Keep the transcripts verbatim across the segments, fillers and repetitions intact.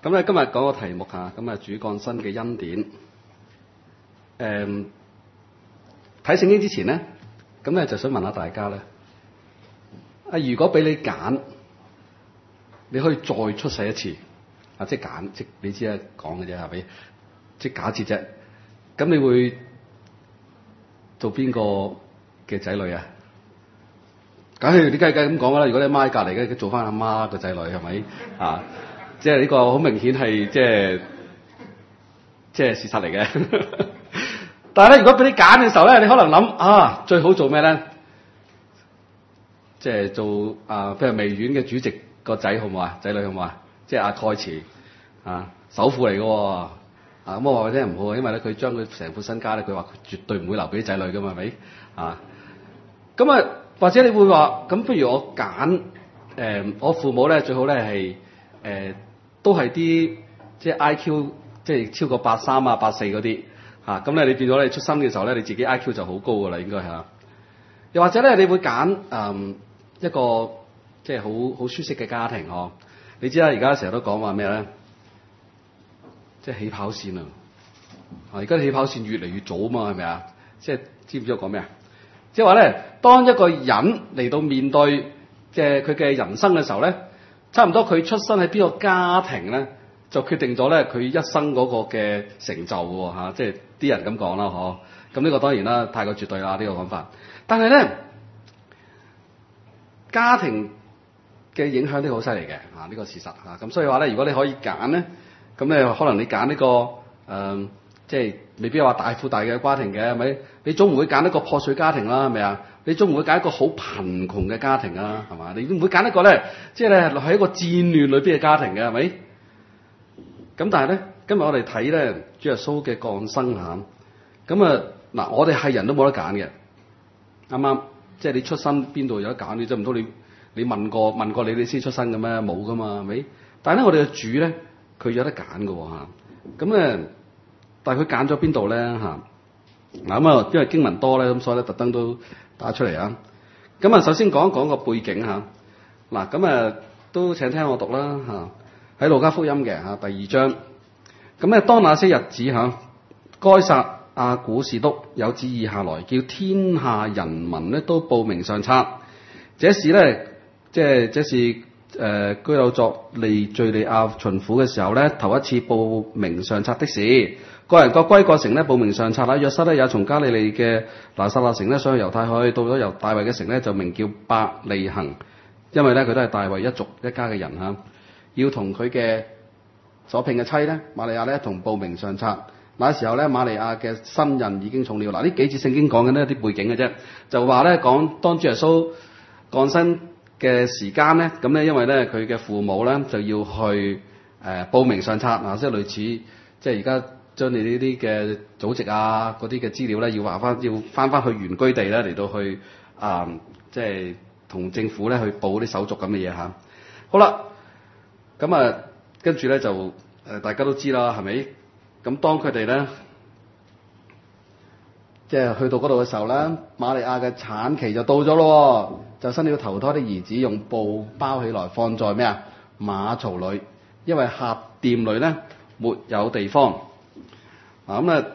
咁咧今日講個題目嚇，咁啊主降生嘅恩典。誒、嗯，睇聖經之前咧，咁咧就想問下大家咧，啊如果俾你揀，你可以再出世一次，啊即係揀，即你知啊講嘅啫係咪？即係假設啫。咁你會做邊個嘅仔女啊？梗係你梗係梗係咁講啦。如果你阿媽喺隔離嘅，做翻阿媽個仔女係咪啊？即係呢個好明顯係即係即係事實嚟嘅。但係咧，如果俾你揀嘅時候咧，你可能諗啊，最好做咩咧？即係做啊，譬如微軟嘅主席個仔好唔好啊？仔女好唔好啊？即係阿蓋茨啊，首富嚟嘅喎啊！咁我話俾你聽唔好，因為咧佢將佢成副身家咧，佢話佢絕對唔會留俾啲仔女㗎嘛，係咪啊？咁啊，或者你會話咁，不如我揀誒、呃，我父母咧最好咧係誒。都係啲即係 I Q 即係超過八三啊八四嗰啲嚇，咁咧你變咗你出生嘅時候咧，你自己 I Q 就好高㗎啦，應該係。又或者咧，你會揀誒一個即係好好舒適嘅家庭呵？你知啦，而家成日都講話咩咧？即係起跑線啊！啊，而家起跑線越嚟越早啊嘛，係咪啊？即係知唔知我講咩啊？即係話咧，當一個人嚟到面對即係佢嘅人生嘅時候咧。差唔多佢出生喺邊個家庭咧，就決定咗咧佢一生嗰個嘅成就喎嚇，即係啲人咁講啦，嗬。咁呢個當然啦，太過絕對啦呢、呢個講法。但係咧，家庭嘅影響都好犀利嘅嚇，呢、呢個事實嚇。咁所以話咧，如果你可以揀咧，咁咧可能你揀呢、呢個誒、呃，即係未必話大富大嘅家庭嘅，係咪？你總唔會揀一個破碎家庭啦，係咪啊？你總唔會揀一個好貧窮嘅家庭啊，係嘛？你唔會揀一個咧，即係咧喺一個戰亂裏邊嘅家庭嘅，係咪？咁但係咧，今日我哋睇咧主耶穌嘅降生嚇，咁啊嗱，我哋係人都冇得揀嘅，啱啱？即係你出生邊度有得揀？你真唔通你你問過問過你你先出生嘅咩？冇噶嘛，係咪？但係咧，我哋嘅主咧，佢有得揀嘅喎嚇，咁咧，但係佢揀咗邊度咧嚇？嗱咁啊，因為經文多咧，咁所以咧特登都打出嚟啊！咁啊，首先講一講個背景嚇。嗱，咁啊都請聽我讀啦嚇。喺路加福音嘅嚇第二章。咁咧，當那些日子嚇，該撒亞古士督有旨意下來，叫天下人民咧都報名上冊。這是咧，即係這是誒、呃、居魯作利敍利亞巡撫嘅時候咧，頭一次報名上冊的事。個人各歸各城咧，報名上冊啦。約瑟咧也從加利利嘅拿撒勒城咧上去猶太去，到咗由大衛嘅城咧就名叫伯利恆，因為咧佢都係大衛一族一家嘅人嚇。要同佢嘅所聘嘅妻咧瑪利亞咧同報名上冊。那時候咧瑪利亞嘅身孕已經重了。嗱，呢幾節聖經講緊呢啲背景嘅啫，就話咧講當主耶穌降生嘅時間咧，咁咧因為咧佢嘅父母咧就要去誒、呃、報名上冊啊，即係類似即係而家。將你呢啲嘅祖籍啊，嗰啲嘅資料咧，要話翻，要翻翻去原居地咧，嚟到去啊、呃，即係同政府咧去報啲手續咁嘅嘢嚇。好啦，咁啊，跟住咧就誒、呃，大家都知啦，係咪？咁當佢哋咧，即係去到嗰度嘅時候咧，瑪利亞嘅產期就到咗咯，就生了頭胎的兒子，用布包起來，放在咩啊馬槽裏，因為客店裏咧沒有地方。啊咁啊，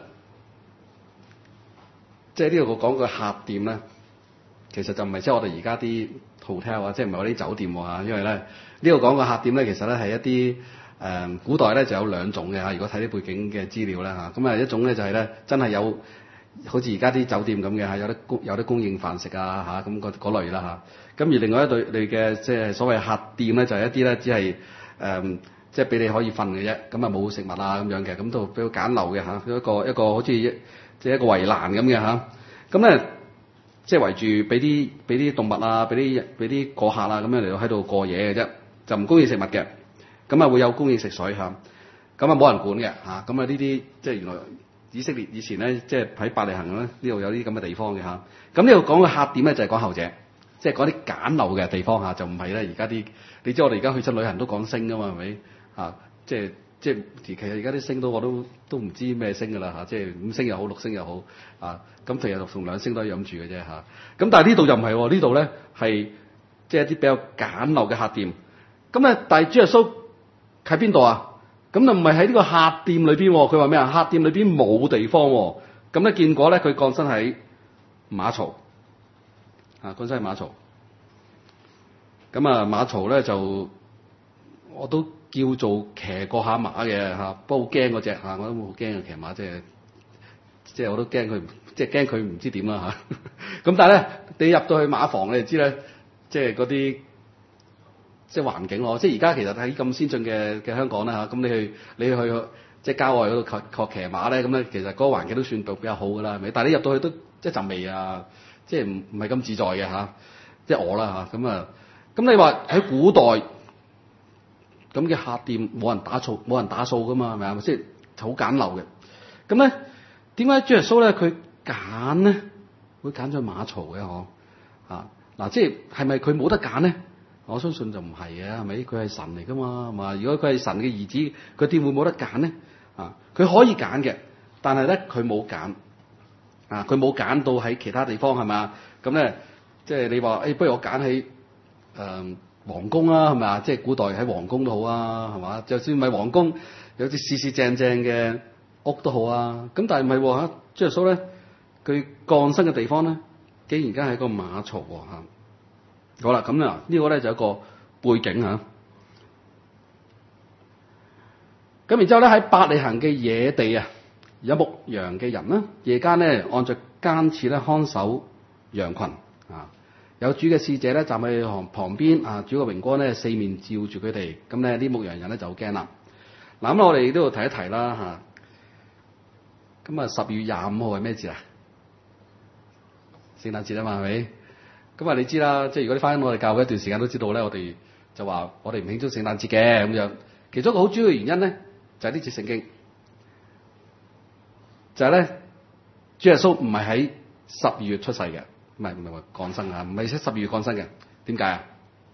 即係呢度我講個客店咧，其實就唔係即係我哋而家啲 hotel 啊，即係唔係我啲酒店喎，因為咧呢度講個客店咧，其實咧係一啲誒、呃、古代咧就有兩種嘅嚇。如果睇啲背景嘅資料咧嚇，咁啊一種咧就係咧真係有好似而家啲酒店咁嘅嚇，有得供有得供應飯食啊嚇，咁嗰嗰類啦嚇。咁而另外一對類嘅即係所謂客店咧，就係、是、一啲咧只係誒。呃即係俾你可以瞓嘅啫，咁啊冇食物啊咁樣嘅，咁都比較簡陋嘅嚇，一個一個好似即係一個圍欄咁嘅嚇，咁咧即係圍住俾啲俾啲動物啊，俾啲俾啲過客啊咁樣嚟到喺度過夜嘅啫，就唔供應食物嘅，咁啊會有供應食水嚇，咁啊冇人管嘅嚇，咁啊呢啲即係原來以色列以前咧即係喺伯利恆咧呢度有啲咁嘅地方嘅嚇，咁呢度講嘅客店咧就係講後者，即係講啲簡陋嘅地方嚇，就唔係咧而家啲你知我哋而家去親旅行都講星㗎嘛係咪？啊，即係即係，其實而家啲星都我都都唔知咩星㗎啦嚇，即係五星又好，六星又好，啊，咁其實同兩星都係飲住嘅啫嚇。咁、啊、但係呢度就唔係喎，呢度咧係即係一啲比較簡陋嘅客店。咁咧，但係主耶穌喺邊度啊？ 咁就唔係喺呢個客店裏邊。佢話咩啊？客店裏邊冇地方。咁咧見過咧，佢降生喺馬槽啊，降生喺馬槽。咁啊，馬槽咧就我都叫做騎過下馬嘅嚇，不過好驚嗰隻嚇，我都好驚嘅騎馬，即係即係我都驚佢，即係驚佢唔知點啦嚇。咁但係咧，你入到去馬房，你就知咧，即係嗰啲即係環境咯。即係而家其實喺咁先進嘅嘅香港啦嚇，咁你去你去即係郊外嗰度學學騎馬咧，咁咧其實嗰個環境都算到比較好噶啦，係咪？但係你入到去都即係陣味啊，即係唔唔係咁自在嘅嚇，即係我啦嚇咁啊。咁你話喺古代咁嘅客店冇人打掃冇人打掃噶嘛，係咪啊？即係好簡陋嘅。咁咧點解主耶穌咧佢揀咧會揀咗馬槽嘅嗬？啊嗱，即係係咪佢冇得揀咧？我相信就唔係嘅，係咪？佢係神嚟噶嘛，係嘛？如果佢係神嘅兒子，佢點會冇得揀咧？啊，佢可以揀嘅，但係咧佢冇揀啊，佢冇揀到喺其他地方係嘛？咁咧即係你話誒、哎，不如我揀喺誒皇宮啦，係咪啊？即係古代喺皇宮都好啊，係嘛？就算唔係皇宮，有啲四四正正嘅屋都好啊。咁但係唔係喎嚇，主耶穌咧佢降生嘅地方咧，竟然間係個馬槽喎嚇。好啦，咁啊呢個咧就一個背景嚇。咁然之後咧喺伯利恆嘅野地啊，有牧羊嘅人啦，夜間咧按着更次咧看守羊群啊。有主嘅使者咧站喺旁旁邊啊，主嘅榮光咧四面照住佢哋，咁咧啲牧羊人咧就好驚啦。嗱咁我哋都要提一提啦嚇。咁啊十月廿五號係咩節啊？聖誕節啊嘛係咪？咁啊你知啦，即係如果你翻我哋教會一段時間都知道咧，我哋就話我哋唔慶祝聖誕節嘅咁樣。其中一個好主要嘅原因咧，就係呢節聖經，就係、是、咧主耶穌唔係喺十二月出世嘅。唔係唔係話降生啊，唔係喺十二月降生嘅。點解啊？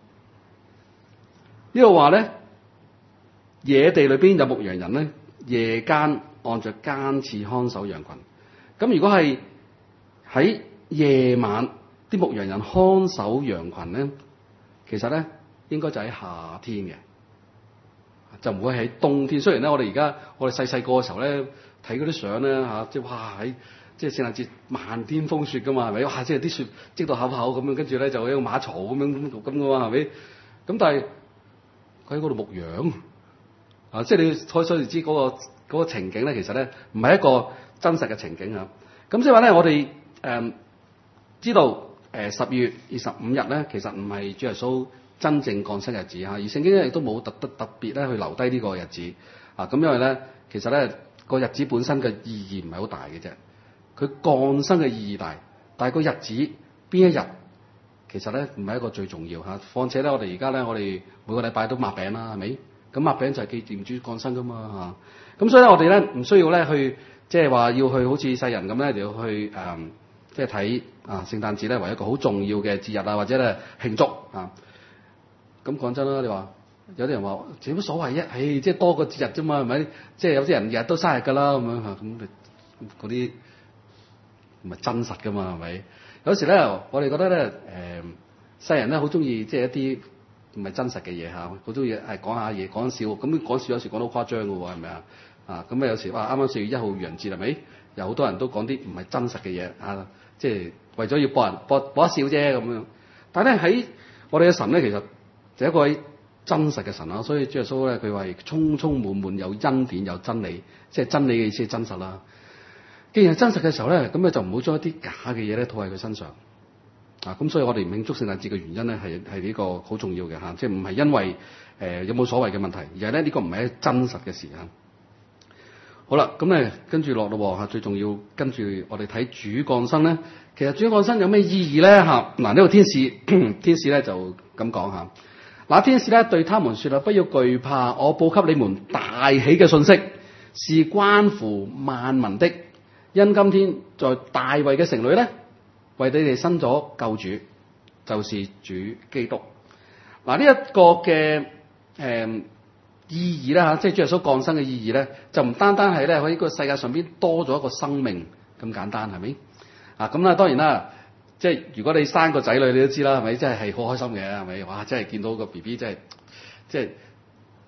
呢度話咧，野地裏邊有牧羊人咧，夜間按着更次看守羊群。咁如果係喺夜晚，啲牧羊人看守羊群咧，其實咧應該就喺夏天嘅，就唔會喺冬天。雖然咧，我哋而家我哋細細個嘅時候咧，睇嗰啲相咧嚇，即係哇喺〜即係聖誕節漫天風雪噶嘛，係咪？哇！即係啲雪積到厚厚咁樣，跟住咧就喺個馬槽咁樣咁咁噶嘛，係咪？咁但係佢喺嗰度牧羊啊！即係你可想而知嗰個嗰個情景咧，其實咧唔係一個真實嘅情景啊！咁即係話咧，我哋誒、呃、知道誒十月二十五日咧，其實唔係主耶穌真正降生日子嚇，而聖經咧亦都冇特特特別咧去留低呢個日子啊！咁因為咧，其實咧個日子本身嘅意義唔係好大嘅啫。佢降生嘅意義大，但係個日子邊一日其實咧唔係一個最重要嚇。況且咧，我哋而家咧，我哋每個禮拜都擘餅啦，係咪？咁擘餅就係紀念主降生噶嘛嚇。咁所以咧，我哋咧唔需要咧去即係話要去好似世人咁咧，就要去誒、呃、即係睇啊聖誕節咧為一個好重要嘅節日啊，或者咧慶祝啊。咁講真啦，你話有啲人話有乜所謂啫？唉，即係多個節日啫嘛，係咪？即係有啲人日日都生日㗎啦，咁樣嚇咁嗰啲。唔係真實噶嘛，係咪？有時咧，我哋覺得咧，誒、呃，世人咧好中意即係一啲唔係真實嘅嘢嚇，好中意係講下嘢講笑，咁講笑有時講到誇張嘅喎，係咪啊？啊，咁啊有時話啱啱四月一號愚人節係咪？有好多人都講啲唔係真實嘅嘢啊，即係為咗要博人博博一笑啫咁樣。但係咧喺我哋嘅神咧，其實就係一個真實嘅神啦，所以主耶穌咧佢話係充充滿滿有恩典有真理，即係真理嘅意思係真實啦。既然係真實嘅時候咧，咁你就唔好將一啲假嘅嘢咧套喺佢身上啊！咁所以我哋唔慶祝聖誕節嘅原因咧，係係呢個好重要嘅嚇，即係唔係因為誒、呃、有冇所謂嘅問題，而係咧呢個唔係真實嘅事嚇。好啦，咁咧跟住落咯嚇，最重要跟住我哋睇主降生咧。其實主降生有咩意義咧嚇？嗱，呢個天使天使咧就咁講嚇。嗱，天使咧對他們説啊，不要懼怕，我報給你們大喜嘅信息，是關乎萬民的。因今天在大衛嘅城裏咧，為你哋生咗救主，就是主基督。嗱，呢一個嘅誒、呃、意義咧嚇，即係主耶穌降生嘅意義咧，就唔單單係咧喺呢個世界上邊多咗一個生命咁簡單，係咪？啊，咁啦，當然啦，即係如果你生個仔女，你都知啦，係咪？真係係好開心嘅，係咪？哇！真係見到個 B B 真係即係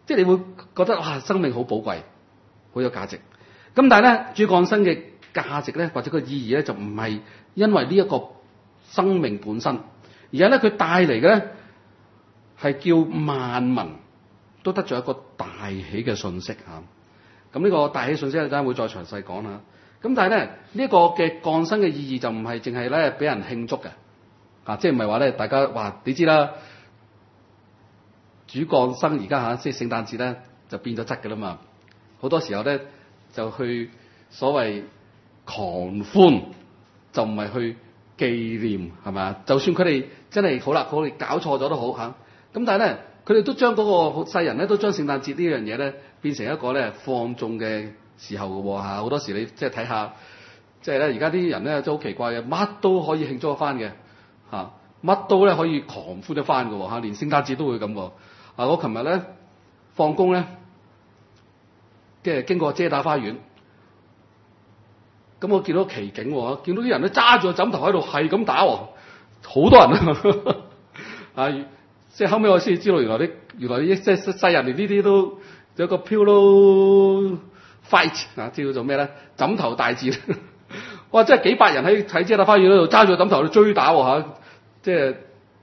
即係你會覺得哇，生命好寶貴，好有價值。咁但係咧，主降生嘅價值咧，或者個意義咧，就唔係因為呢一個生命本身，而係咧佢帶嚟嘅咧係叫萬民都得咗一個大喜嘅信息嚇。咁呢個大喜信息咧，等陣會再詳細講下。咁但係咧，呢一個嘅降生嘅意義就唔係淨係咧俾人慶祝嘅，啊，即係唔係話咧大家話你知啦，主降生而家嚇即係聖誕節咧就變咗質㗎啦嘛，好多時候咧就去所謂狂歡，就唔係去紀念係咪啊？就算佢哋真係好啦，佢哋搞錯咗都好嚇，咁但係咧佢哋都將嗰個世人咧都將聖誕節呢樣嘢咧變成一個咧放縱嘅時候嘅喎嚇，好多時你即係睇下，即係咧而家啲人咧都好奇怪嘅，乜都可以慶祝一番嘅嚇，乜都咧可以狂歡一番嘅喎嚇，連聖誕節都會咁喎。啊，我琴日咧放工咧，即係經過遮打花園，咁我見到奇景喎，見到啲人咧揸住個枕頭喺度係咁打喎，好多人啊！即係後尾我先知道原來啲原來啲即係世人連呢啲都有個 pillow fight 啊，叫做咩咧？枕頭大戰，哇！即係幾百人喺喺遮打花園嗰度揸住個枕頭去追打喎嚇，即係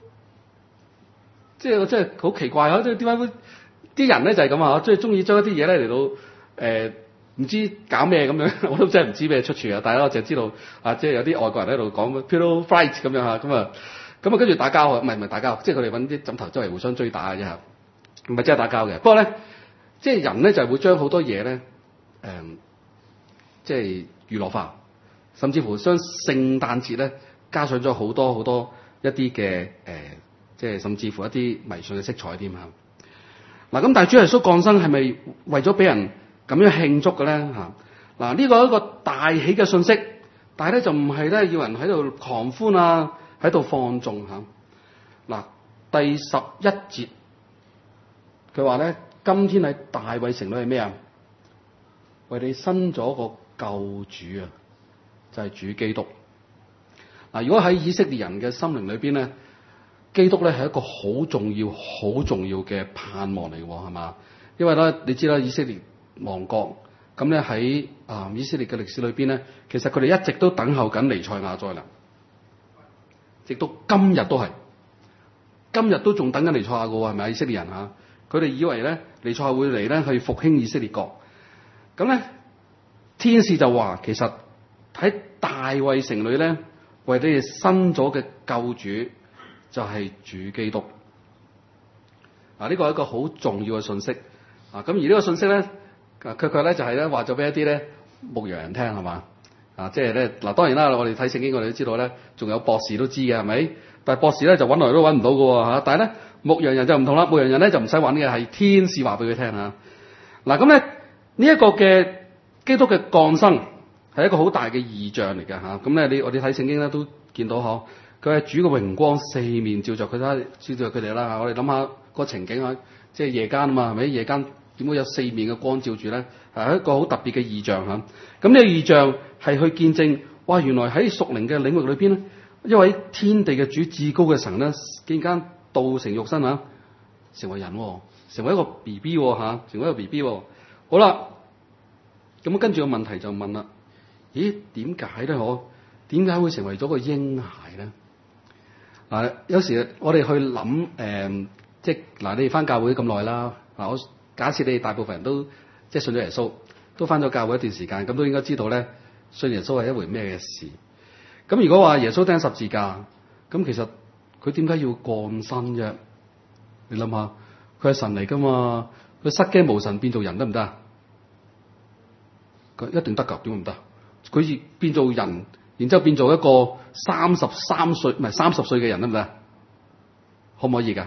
即係即係好奇怪啊！即係點解啲人咧就係咁啊？即係中意將一啲嘢咧嚟到誒唔、呃、知搞咩咁樣，我都真係唔知咩出處啊！但係我淨係知道啊，即係有啲外國人喺度講 pillow fight 咁樣嚇，咁啊咁啊跟住打交啊，唔係唔係打交，即係佢哋揾啲枕頭周圍互相追打嘅啫，唔係真係打交嘅。不過咧，即係人咧就係會將好多嘢咧誒，即係娛樂化，甚至乎將聖誕節咧加上咗好多好多一啲嘅誒，即係甚至乎一啲迷信嘅色彩添嚇。嗱咁，但係主耶穌降生係咪為咗俾人咁樣慶祝嘅咧嚇？嗱，呢個係一個大喜嘅信息，但係咧就唔係咧要人喺度狂歡啊，喺度放縱嚇。嗱，第十一節佢話咧，今天喺大衛城裏係咩啊？為你生咗個救主啊，就係主基督。嗱，如果喺以色列人嘅心靈裏邊咧，基督咧係一個好重要、好重要嘅盼望嚟嘅，係嘛？因為咧，你知啦，以色列亡國，咁咧喺啊以色列嘅歷史裏邊咧，其實佢哋一直都等候緊彌賽亞再臨，直到今日都係，今日都仲等緊彌賽亞嘅喎，係咪啊？以色列人嚇，佢哋以為咧彌賽亞會嚟咧去復興以色列國，咁咧天使就話其實喺大衛城裏咧為你哋生咗嘅救主。就係主基督，啊！呢個係一個好重要嘅信息，啊！咁而呢個信息咧，佢佢咧就係咧話咗俾一啲咧牧羊人聽係嘛，啊！即係咧嗱，當然啦，我哋睇聖經我哋都知道咧，仲有博士都知嘅係咪？但係博士咧就揾來都揾唔到嘅喎嚇，但係咧牧羊人就唔同啦，牧羊人咧就唔使揾嘅，係天使話俾佢聽嚇。嗱咁咧呢一個嘅基督嘅降生係一個好大嘅異象嚟嘅嚇，咁咧你我哋睇聖經咧都見到嗬。佢係主嘅榮光四面照着佢啦，照着佢哋啦嚇。我哋諗下個情景啊，即係夜間啊嘛，係咪？夜間點會有四面嘅光照住咧？係一個好特別嘅異象嚇。咁呢個異象係去見證，哇！原來喺屬靈嘅領域裏邊咧，一位天地嘅主至高嘅神咧，見間道成肉身嚇，成為人，成為一個 B B 嚇，成為一個 B B。好啦，咁跟住個問題就問啦，咦？點解咧？可點解會成為咗個嬰孩咧？嗱，有時我哋去諗誒、呃，即係嗱，你哋翻教會咁耐啦，嗱，我假設你哋大部分人都即係信咗耶穌，都翻咗教會一段時間，咁都應該知道咧，信耶穌係一回咩嘅事。咁如果話耶穌釘十字架，咁其實佢點解要降生啫？你諗下，佢係神嚟噶嘛，佢失驚無神變做人得唔得啊？佢一定得㗎，點會唔得？佢變做人。然之後變做一個三十三歲唔係三十歲嘅人得唔得？可唔可以㗎？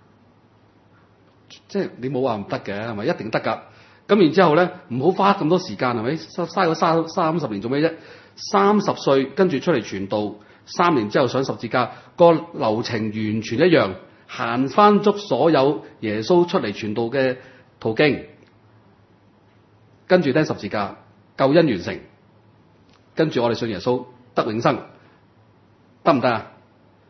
即係你冇話唔得嘅，係咪一定得㗎？咁然之後咧，唔好花咁多時間係咪？嘥咗三三十年做咩啫？三十歲跟住出嚟傳道，三年之後上十字架，個流程完全一樣，行翻足所有耶穌出嚟傳道嘅途徑，跟住釘十字架，救恩完成。跟住我哋信耶穌得永生，得唔得啊？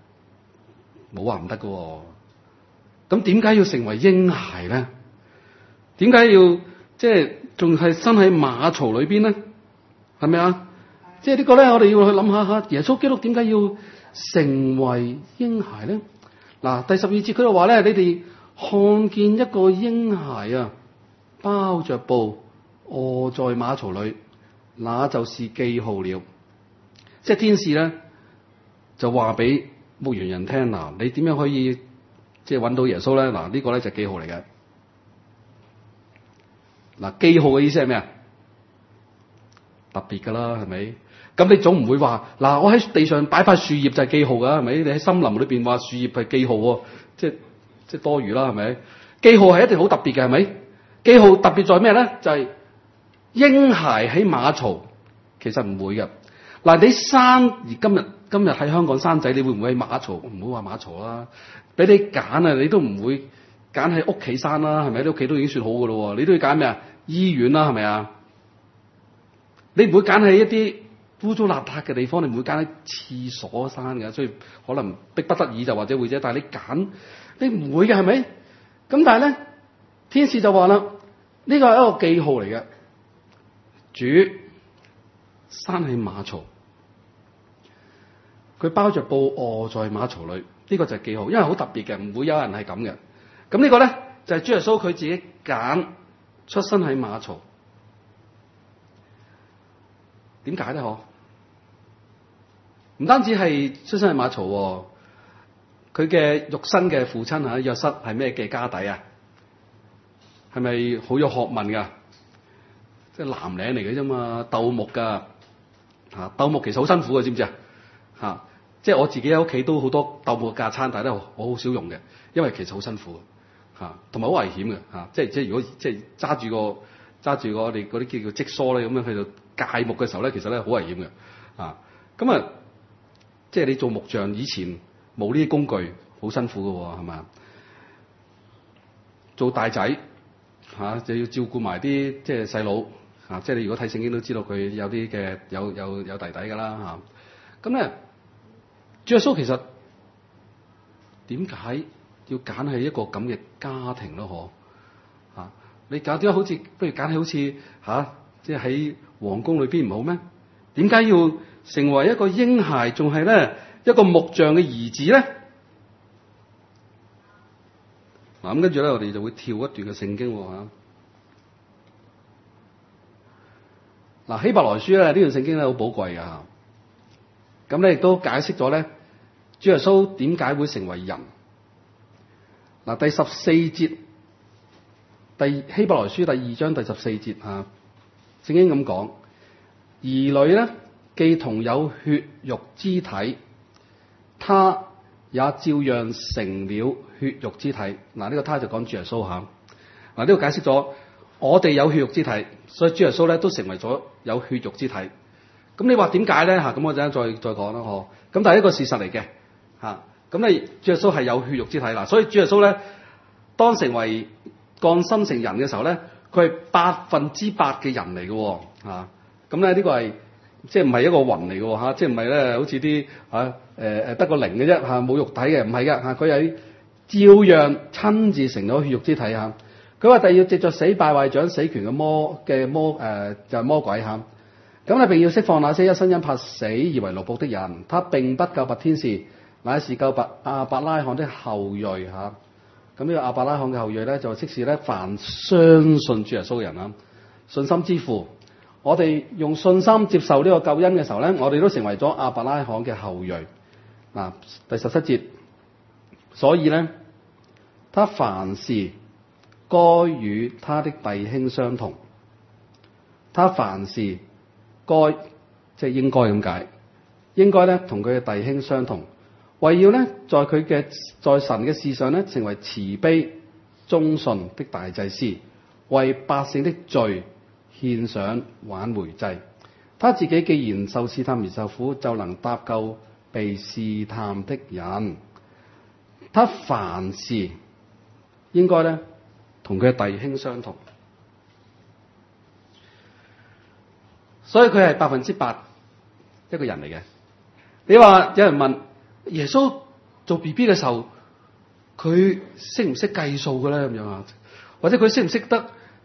冇話唔得㗎喎。咁點解要成為嬰孩咧？ 點解要即係仲係身喺馬槽裏邊咧？係咪啊？即係呢個咧，我哋要去諗下吓，耶穌基督點解要成為嬰孩咧？嗱，第十二節佢就話咧，你哋看見一個嬰孩啊，包着布臥在馬槽裏，那就是記號了。即係天使咧就話俾牧羊人聽，嗱，你點樣可以即係揾到耶穌咧？嗱，呢個咧就係記號嚟嘅。嗱，記號嘅意思係咩啊？特別噶啦，係咪？咁你總唔會話嗱，我喺地上擺塊樹葉就係記號噶，係咪？你喺森林裏邊話樹葉係記號喎，即係即係多餘啦，係咪？記號係一定好特別嘅，係咪？記號特別在咩咧？就係嬰孩喺馬槽，其實唔會嘅。嗱，你生而今日今日喺香港生仔，你會唔會喺馬槽？唔好話馬槽啦，俾你揀啊，你都唔會揀喺屋企生啦，係咪？你屋企都已經算好噶咯，你都要揀咩啊？醫院啦，係咪啊？你唔會揀喺一啲污糟邋遢嘅地方，你唔會揀喺廁所生嘅，所以可能逼不得已就或者會啫。但係你揀，你唔會嘅，係咪？咁但係咧，天使就話啦，呢個係一個記號嚟嘅，主生喺馬槽，佢包着布臥在馬槽裏，呢個就係記號，因為好特別嘅，唔會有人係咁嘅。咁呢個咧就係主耶穌佢自己揀出生喺馬槽。點解咧？嗬，唔單止係出生喺馬槽，佢嘅肉身嘅父親吓約瑟係咩嘅家底啊？係咪好有學問噶？即係藍領嚟嘅啫嘛，鬥木噶吓，鬥木其實好辛苦嘅，知唔知啊？吓，即係我自己喺屋企都好多鬥木嘅架撐，但係咧我好少用嘅，因為其實好辛苦吓，同埋好危險嘅吓。即係即係如果即係揸住個揸住個我哋嗰啲叫叫積梳咧，咁樣去到界木嘅時候咧，其實咧好危險嘅啊！咁啊，即係你做木匠以前冇呢啲工具，好辛苦嘅係嘛？做大仔嚇、啊、就要照顧埋啲即係細佬嚇，即係你如果睇聖經都知道佢有啲嘅有有有弟弟㗎啦嚇。咁、啊、咧，主耶穌其實點解要揀係一個咁嘅家庭咯？嗬嚇，你揀點解好似不如揀係好似嚇？啊即係喺皇宮裏邊唔好咩？點解要成為一個嬰孩，仲係咧一個木匠嘅兒子咧？嗱，咁跟住咧，我哋就會跳一段嘅聖經吓。嗱，希伯來書咧呢段聖經咧好寶貴嘅吓。咁咧亦都解釋咗咧，主耶穌點解會成為人？嗱，第十四節，第希伯來書第二章第十四節吓。聖經咁講，兒女咧既同有血肉之體，他也照樣成了血肉之體。嗱，呢個他就講主耶穌吓。嗱，呢個解釋咗我哋有血肉之體，所以主耶穌咧都成為咗有血肉之體。咁你話點解咧吓？咁我陣間再再講啦，嗬。咁但係一個事實嚟嘅吓。咁你主耶穌係有血肉之體啦，所以主耶穌咧當成為降生成人嘅時候咧。佢係百分之百嘅人嚟嘅嚇，咁咧呢個係即係唔係一個魂嚟嘅嚇，即係唔係咧好似啲嚇誒誒得個靈嘅啫嚇，冇肉體嘅，唔係嘅嚇，佢係照樣親自成咗血肉之體嚇。佢話第二要藉著死敗壞掌死權嘅魔嘅魔誒、呃、就係、是、魔鬼嚇，咁咧並要釋放那些一生因怕死而為奴僕的人，他並不救拔天使，乃是救拔亞伯拉罕的後裔嚇。咁呢個亞伯拉罕嘅後裔咧，就即是咧凡相信主耶穌嘅人啦，信心之父。我哋用信心接受呢個救恩嘅時候咧，我哋都成為咗亞伯拉罕嘅後裔。嗱，第十七節，所以咧，他凡事該與他的弟兄相同，他凡事該即係應該咁解，應該咧同佢嘅弟兄相同。為要咧，在佢嘅在神嘅事上咧，成為慈悲忠信的大祭司，為百姓的罪獻上挽回祭。他自己既然受試探而受苦，就能搭救被試探的人。他凡事應該咧，同佢嘅弟兄相同，所以佢係百分之百一個人嚟嘅。你話有人問？耶穌做 B B 嘅時候，佢識唔識計數嘅咧？咁樣啊，或者佢識唔識得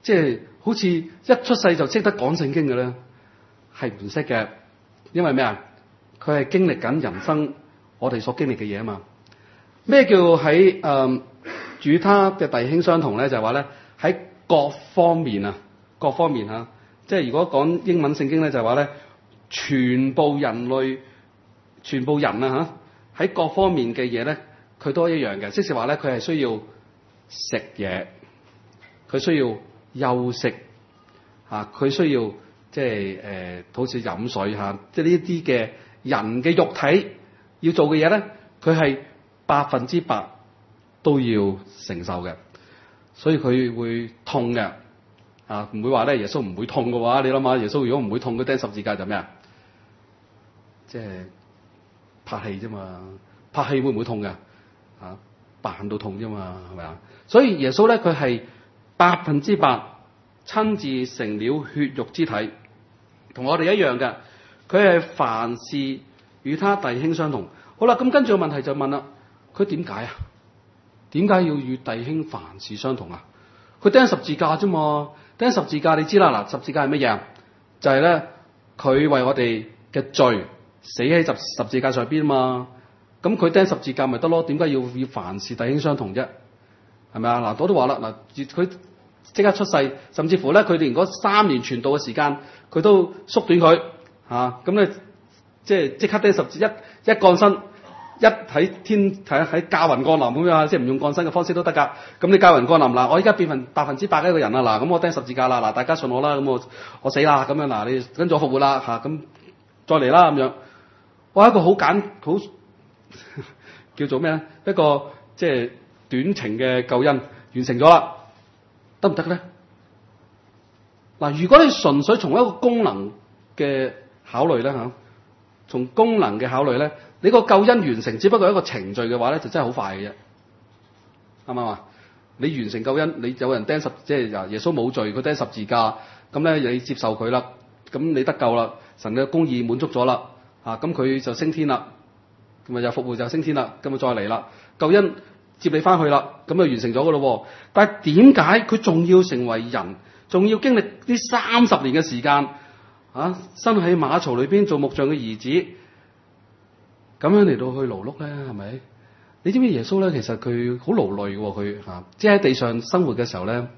即係好似一出世就識得講聖經嘅咧？係唔識嘅，因為咩啊？佢係經歷緊人生我哋所經歷嘅嘢啊嘛。咩叫喺誒與他嘅弟兄相同咧？就係話咧喺各方面啊，各方面啊，即係如果講英文聖經咧，就係話咧全部人類、全部人啊嚇喺各方面嘅嘢咧，佢都一樣嘅。即係話咧，佢係需要食嘢，佢需要休息嚇，佢需要即係誒好似飲水嚇，即係呢啲嘅人嘅肉體要做嘅嘢咧，佢係百分之百都要承受嘅，所以佢會痛嘅啊，唔會話咧耶穌唔會痛嘅話，你諗下耶穌如果唔會痛，佢釘十字架就咩啊？即係拍戲啫嘛，拍戲會唔會痛嘅？啊，扮到痛啫嘛，係咪啊？所以耶穌咧佢係百分之百親自成了血肉之體，同我哋一樣嘅，佢係凡事與他弟兄相同。好啦，咁跟住個問題就問啦，佢點解啊？點解要與弟兄凡事相同啊？佢釘十字架啫嘛，釘十字架你知啦，嗱，十字架係乜嘢？就係咧佢為我哋嘅罪死喺十十字架上邊啊嘛。咁佢釘十字架咪得咯？點解要要凡事弟兄相同啫？係咪啊？嗱，我都話啦，嗱，佢即刻出世，甚至乎咧，佢哋連嗰三年傳道嘅時間，佢都縮短佢嚇。咁、啊、咧，即係即刻釘十字一一降生，一喺天睇喺駕雲降臨咁樣，即係唔用降生嘅方式都得㗎。咁你駕雲降臨嗱，我依家變份百分之百嘅一個人啦，嗱，咁我釘十字架啦，嗱，大家信我啦，咁我我死啦，咁樣嗱，你跟住我復活啦嚇，咁再嚟啦咁樣。哇，一個好簡好叫做咩啊？一個即係短程嘅救恩完成咗啦，得唔得咧？嗱，如果你純粹從一個功能嘅考慮咧嚇，從功能嘅考慮咧，你個救恩完成只不過係一個程序嘅話咧，就真係好快嘅啫，啱唔啱啊？你完成救恩，你有人釘十，即係耶穌冇罪，佢釘十字架，咁咧你接受佢啦，咁你得救啦，神嘅公義滿足咗啦，啊，咁佢就升天啦，咁咪就復活就升天啦，咁咪再嚟啦，救恩接你翻去啦，咁就完成咗噶咯。但係點解佢仲要成為人，仲要經歷呢三十年嘅時間啊？生喺馬槽裏邊做木匠嘅兒子，咁樣嚟到去勞碌咧，係咪？你知唔知耶穌咧？其實佢好勞累嘅，佢嚇，即係喺地上生活嘅時候咧，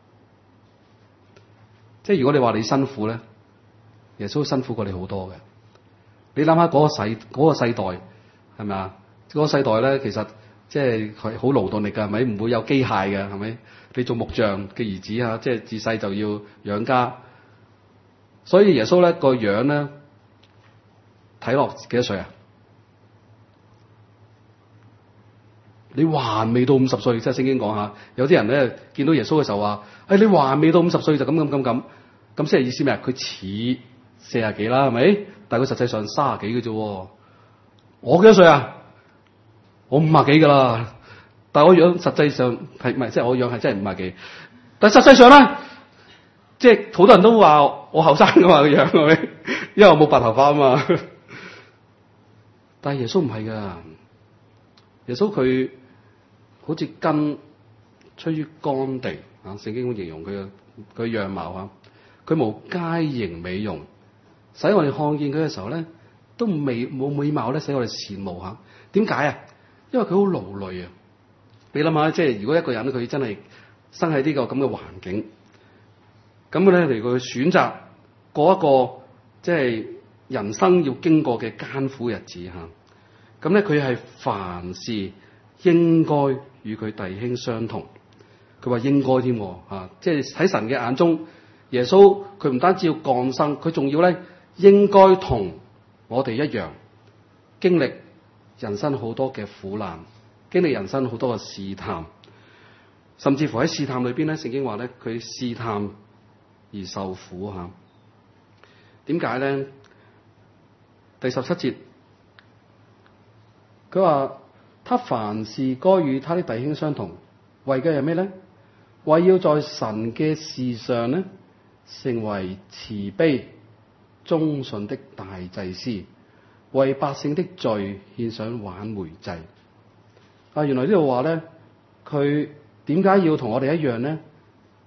即係如果你話你辛苦咧，耶穌辛苦過你好多嘅。你諗下嗰個世嗰個世代係咪啊？嗰個世代咧，其實即係係好勞動力㗎，係咪？唔會有機械嘅，係咪？你做木匠嘅兒子嚇，即係自細就要養家，所以耶穌咧個樣咧睇落幾多歲啊？你還未到五十歲，即係聖經講下，有啲人咧見到耶穌嘅時候話：誒、哎，你還未到五十歲就咁咁咁咁，咁即係意思咩啊？佢似四十幾啦，係咪？但係佢實際上三十幾嘅啫。我幾多歲啊？我五十幾噶啦。但係我樣實際上係唔係？即係我樣係真係五十幾。但係實際上咧，即係好多人都話我後生噶嘛個樣，係咪？因為我冇白頭髮啊嘛。但係耶穌唔係噶，耶穌佢好似根出於乾地啊！聖經咁形容佢嘅佢樣貌啊，佢無佳形美容，使我哋看見佢嘅時候咧，都未冇美貌咧，使我哋羨慕吓。點解啊？因為佢好勞累啊！你諗下，即係如果一個人佢真係生喺呢個咁嘅環境，咁咧嚟佢選擇過一個即係人生要經過嘅艱苦日子吓，咁咧佢係凡事應該與佢弟兄相同。佢話應該添吓，即係喺神嘅眼中，耶穌佢唔單止要降生，佢仲要咧應該同我哋一樣經歷人生好多嘅苦難，經歷人生好多嘅試探，甚至乎喺試探裏邊咧，聖經話咧佢試探而受苦吓。點解咧？第十七節，佢話他凡事該與他的弟兄相同，為嘅係咩咧？為要在神嘅事上咧，成為慈悲忠信的大祭司，為百姓的罪獻上挽回祭。啊，原來呢度話咧，佢點解要同我哋一樣咧？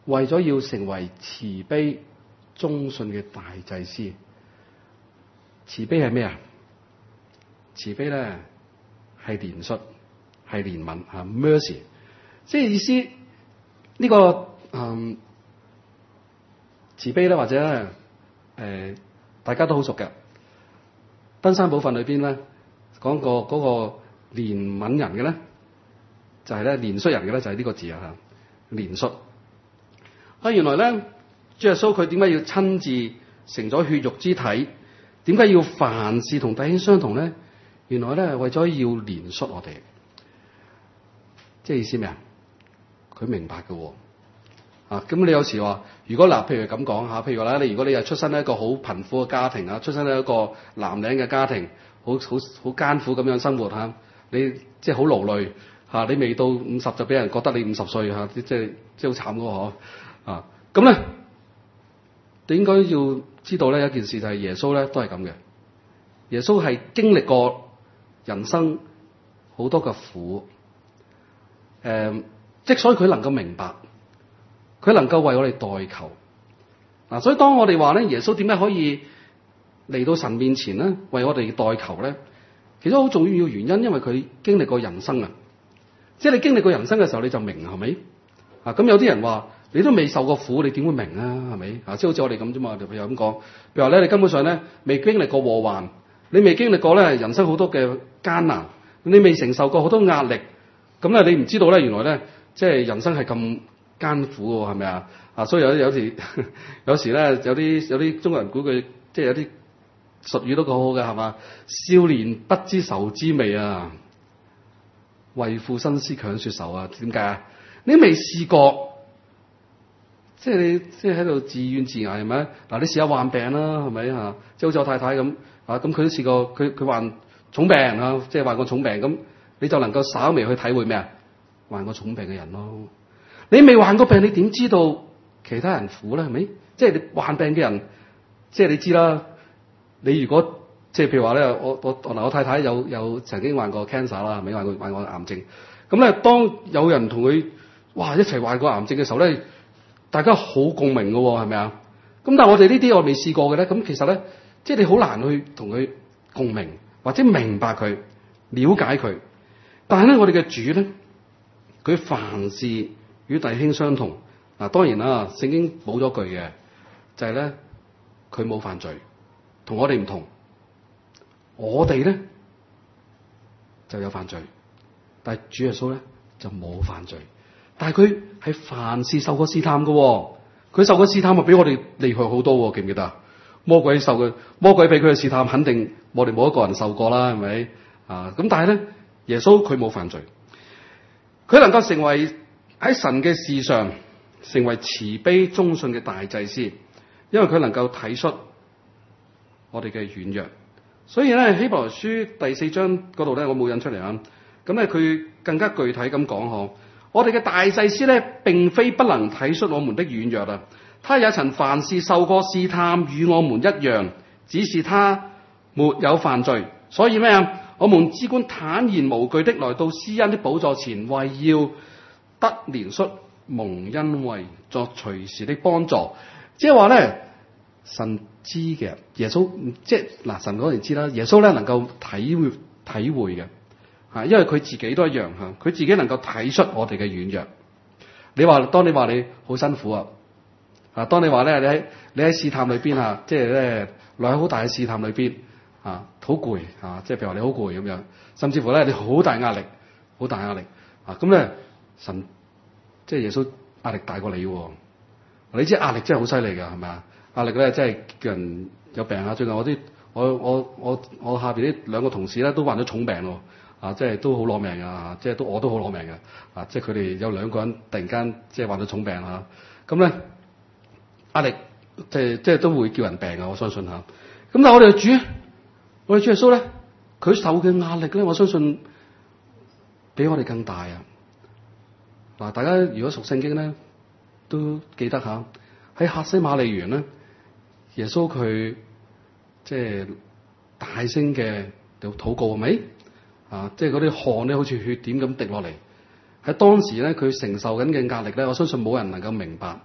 為咗要成為慈悲忠信嘅大祭司。慈悲係咩啊？慈悲咧係憐恤，係憐憫吓 mercy， 即係意思呢、這個嗯慈悲咧，或者咧誒、呃、大家都好熟嘅。登山寶訓裏邊咧講過嗰個憐憫人嘅咧，就係咧憐恤人嘅咧，就係呢個字啊吓，憐恤。啊，原來咧主耶穌佢點解要親自成咗血肉之體？點解要凡事同弟兄相同咧？原來咧為咗要憐恤我哋，即係意思咩啊？佢明白嘅喎、哦。啊，咁你有時話，如果嗱，譬如咁講吓，譬如話咧，你如果你係出身喺一個好貧苦嘅家庭啊，出身喺一個藍領嘅家庭，好好好艱苦咁樣生活吓，你即係好勞累吓，你未到五十就俾人覺得你五十歲吓，即係即係好慘嘅嗬。啊，咁咧，你應該要知道咧一件事就係耶穌咧都係咁嘅。耶穌係經歷過人生好多嘅苦，誒、呃，即所以佢能夠明白，佢能夠為我哋代求。嗱、啊，所以當我哋話咧，耶穌點解可以嚟到神面前咧，為我哋代求咧？其實好重要原因，因為佢經歷過人生啊。即係你經歷過人生嘅時候，你就明係咪？啊，咁有啲人話。你都未受過苦，你點會明啊？係咪啊？即係好似我哋咁啫嘛。又咁講，譬如話咧，你根本上咧未經歷過禍患，你未經歷過咧人生好多嘅艱難，你未承受過好多壓力，咁咧你唔知道咧原來咧即係人生係咁艱苦嘅，係咪啊？啊，所以有有時有時咧有啲有啲中國人估佢即係有啲術語都好好嘅，係嘛？少年不知愁滋味啊，為賦新詞強說愁啊？點解啊？你未試過。即係你，即係喺度自怨自艾係咪？嗱，你試下患病啦，係咪嚇？即係好似我太太咁啊，咁佢都試過，佢佢患重病啊，即係患過重病，咁你就能夠稍微去體會咩啊？患過重病嘅人咯。你未患過病，你點知道其他人苦咧？係咪？即係你患病嘅人，即係你知啦。你如果即係譬如話咧，我我嗱我太太有有曾經患過 cancer 啦，係咪患過患過癌症？咁咧，當有人同佢哇一齊患過癌症嘅時候咧。大家好共鳴嘅喎，係咪啊？咁但係我哋呢啲我未試過嘅咧，咁其實咧，即係你好難去同佢共鳴或者明白佢、了解佢。但係咧，我哋嘅主咧，佢凡事與弟兄相同。嗱，當然啦，聖經冇咗句嘅，就係咧，佢冇犯罪，同我哋唔同。我哋咧就有犯罪，但係主耶穌咧就冇犯罪。但係佢係凡事受過試探嘅、哦，佢受過試探啊，比我哋厲害好多、哦，記唔記得？魔鬼受嘅，魔鬼俾佢嘅試探，肯定我哋冇一個人受過啦，係咪？啊，咁但係咧，耶穌佢冇犯罪，佢能夠成為喺神嘅事上成為慈悲忠信嘅大祭司，因為佢能夠體恤我哋嘅軟弱。所以咧，希伯來書第四章嗰度咧，我冇引出嚟啊。咁咧，佢更加具體咁講嗬。我哋嘅大祭司咧，並非不能體恤我們的軟弱啊！他也曾凡事受過試探，與我們一樣，只是他沒有犯罪。所以咩啊？我們只管坦然無懼的來到施恩的寶座前，為要得憐恤、蒙恩惠、作隨時的幫助。即係話咧，神知嘅耶穌，即係嗱，神嗰陣知啦。耶穌咧能夠體會體會嘅。啊，因為佢自己都一樣嚇，佢自己能夠體恤我哋嘅軟弱。你話，當你話你好辛苦啊，啊，當你話咧，你喺你喺試探裏邊啊，即係咧，落喺好大嘅試探裏邊啊，好攰啊，即係譬如話你好攰咁樣，甚至乎咧你好大壓力，好大壓力啊，咁咧神即係耶穌壓力大過你喎，你知壓力真係好犀利㗎，係咪啊？壓力咧真係叫人有病啊！最近我啲我我我我下邊啲兩個同事咧都患咗重病喎。啊，即係都好攞命啊！即係都我都好攞命嘅。啊，即係佢哋有兩個人突然間即係患咗重病啊！咁咧壓力即係即係都會叫人病啊！我相信嚇。咁但係我哋嘅主，我哋主耶穌咧，佢受嘅壓力咧，我相信比我哋更大啊！嗱，大家如果熟聖經咧，都記得嚇喺客西馬尼園咧，耶穌佢即係大聲嘅禱告係咪？啊！即係嗰啲汗咧，好似血點咁滴落嚟。喺當時咧，佢承受緊嘅壓力咧，我相信冇人能夠明白